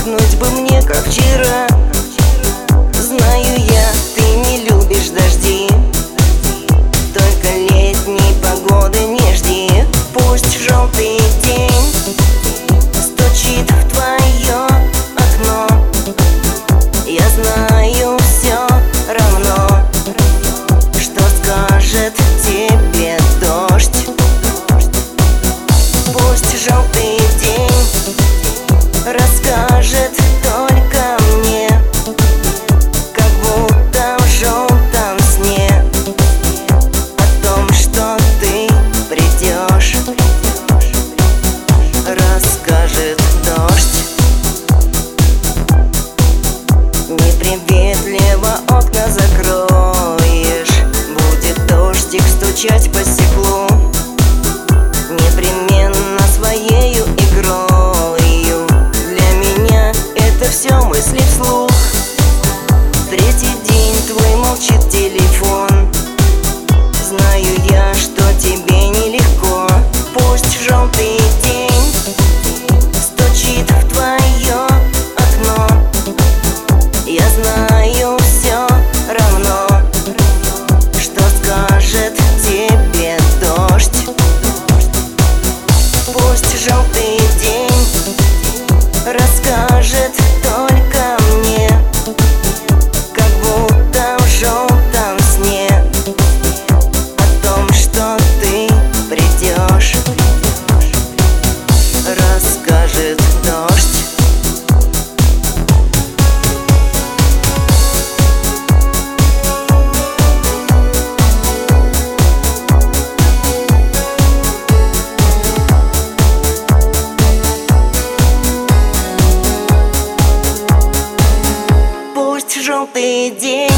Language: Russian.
пахнуть бы мне, как вчера. Знаю я, ты не любишь дожди, только летней погоды не жди. Пусть желтый день стучит в твое окно, я знаю все равно, что скажет тебе дождь. Пусть желтый день расскажет только мне, как будто в желтом сне, о том, что ты придешь. Расскажет дождь. Неприветливо окна закроешь, будет дождик стучать по стеклу, непременно своею игрою. Для меня это все мысли вслух. Третий день твой молчит телефон, знаю я, что тебе нелегко. Пусть желтый день стучит в твое окно, я знаю все равно, что скажет тебе дождь. Пусть желтый день расскажет только мне, как будто в желтом сне, о том, что ты придешь. Расскажет дождь. Пусть желтый день